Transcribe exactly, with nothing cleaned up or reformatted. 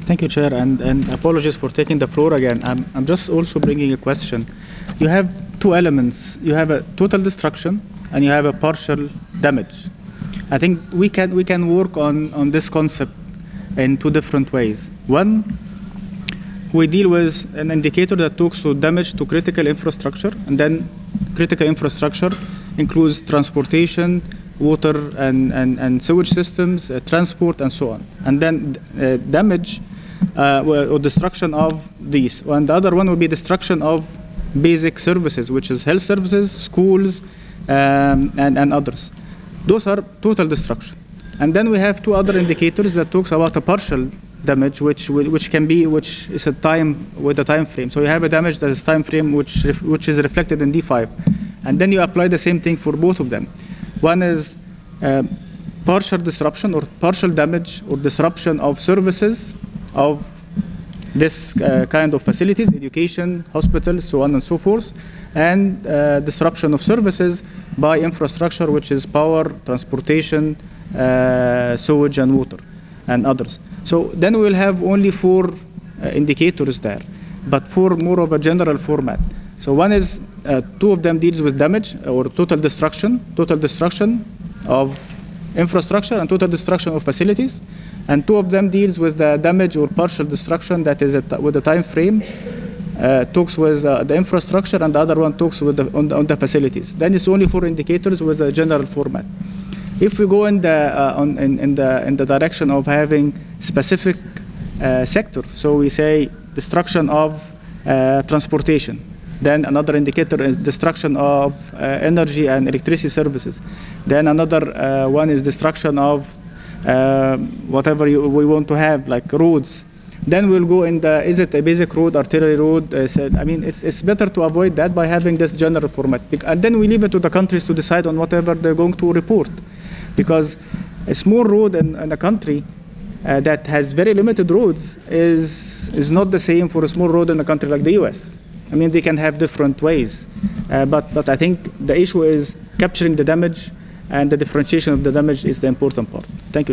Thank you, Chair, and, and apologies for taking the floor again. I'm, I'm just also bringing a question. You have two elements. You have a total destruction and you have a partial damage. I think we can we can work on, on this concept in two different ways. One, we deal with an indicator that talks to damage to critical infrastructure, and then critical infrastructure includes transportation, water and, and, and sewage systems, uh, transport, and so on. And then uh, damage uh, or destruction of these. And the other one would be destruction of basic services, which is health services, schools, um, and, and others. Those are total destruction. And then we have two other indicators that talks about a partial damage, which which can be which is a time with a time frame. So you have a damage that is time frame which which is reflected in D five, and then you apply the same thing for both of them. One is uh, partial disruption or partial damage or disruption of services of this uh, kind of facilities, education, hospitals, so on and so forth, and uh, disruption of services by infrastructure, which is power, transportation, uh, sewage and water, and others. So then we will have only four uh, indicators there, but for more of a general format. So one is, uh, two of them deals with damage or total destruction, total destruction of infrastructure and total destruction of facilities. And two of them deals with the damage or partial destruction that is at, with the time frame, uh, talks with uh, the infrastructure, and the other one talks with the, on, the, on the facilities. Then it's only four indicators with a general format. If we go in the, uh, on, in, in, the, in the direction of having specific uh, sector, so we say destruction of uh, transportation, then another indicator is destruction of uh, energy and electricity services. Then another uh, one is destruction of uh, whatever you, we want to have, like roads. Then we'll go in the, is it a basic road, arterial road? Uh, so, I mean, it's, it's better to avoid that by having this general format. And then we leave it to the countries to decide on whatever they're going to report. Because a small road in, in a country uh, that has very limited roads is, is not the same for a small road in a country like the U S. I mean, they can have different ways. Uh, but, but I think the issue is capturing the damage, and the differentiation of the damage is the important part. Thank you.